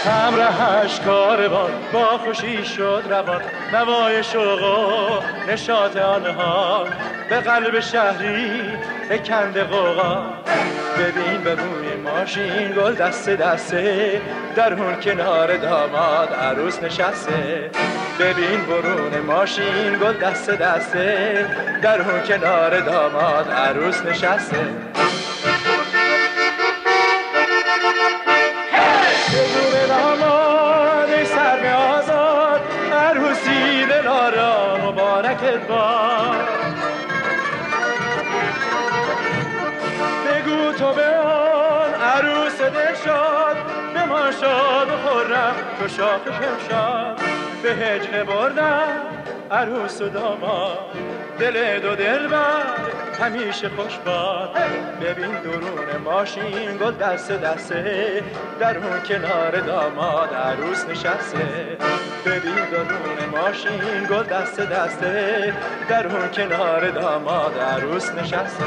همراهش کاروان با خوشی شد روان، نوای شوق و نشاط آنها به قلب شهری فکنده غوغا. ببین به روی ماشین گل دسته دسته، در اون کنار داماد عروس نشسته. ببین برون ماشین گل دسته دسته، در اون کنار داماد عروس نشسته. بگو به داماد ای سرو آزاد، عروسی دلارا مبارکت باد. بگو تو به آن عروس دلشاد، بمان شاد و خرم تو شاخش امشاد. به هجله بردم عروس و داماد، دل دو دلبر همیشه خوش باد. ببین درون ماشین گل دسته دسته، در اون کنار داماد عروس نشسته. ببین درون ماشین گل دسته دسته، در اون کنار داماد عروس نشسته.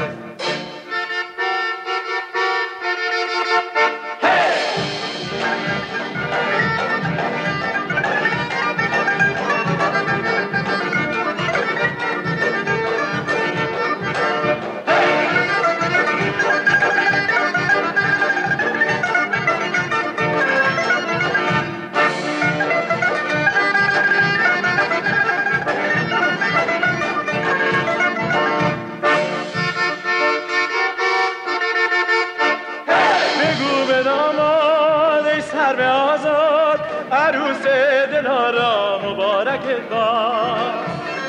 عروس دلارا مبارکت باد.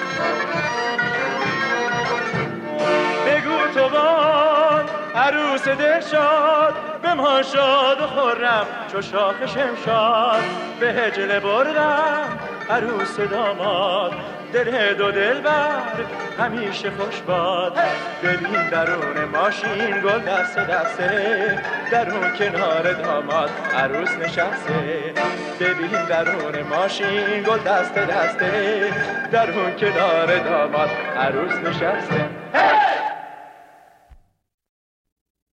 بگو تو بان عروس دلشاد، بمان شاد و خرم چو شاخ شمشاد. به هجله بردم عروس داماد، دل دو دلبر همیشه خوش باد. ببین درون ماشین گل دسته دسته، در اون کنار داماد عروس نشسته. ببین درون ماشین گل دسته دسته، در اون کنار داماد عروس نشسته.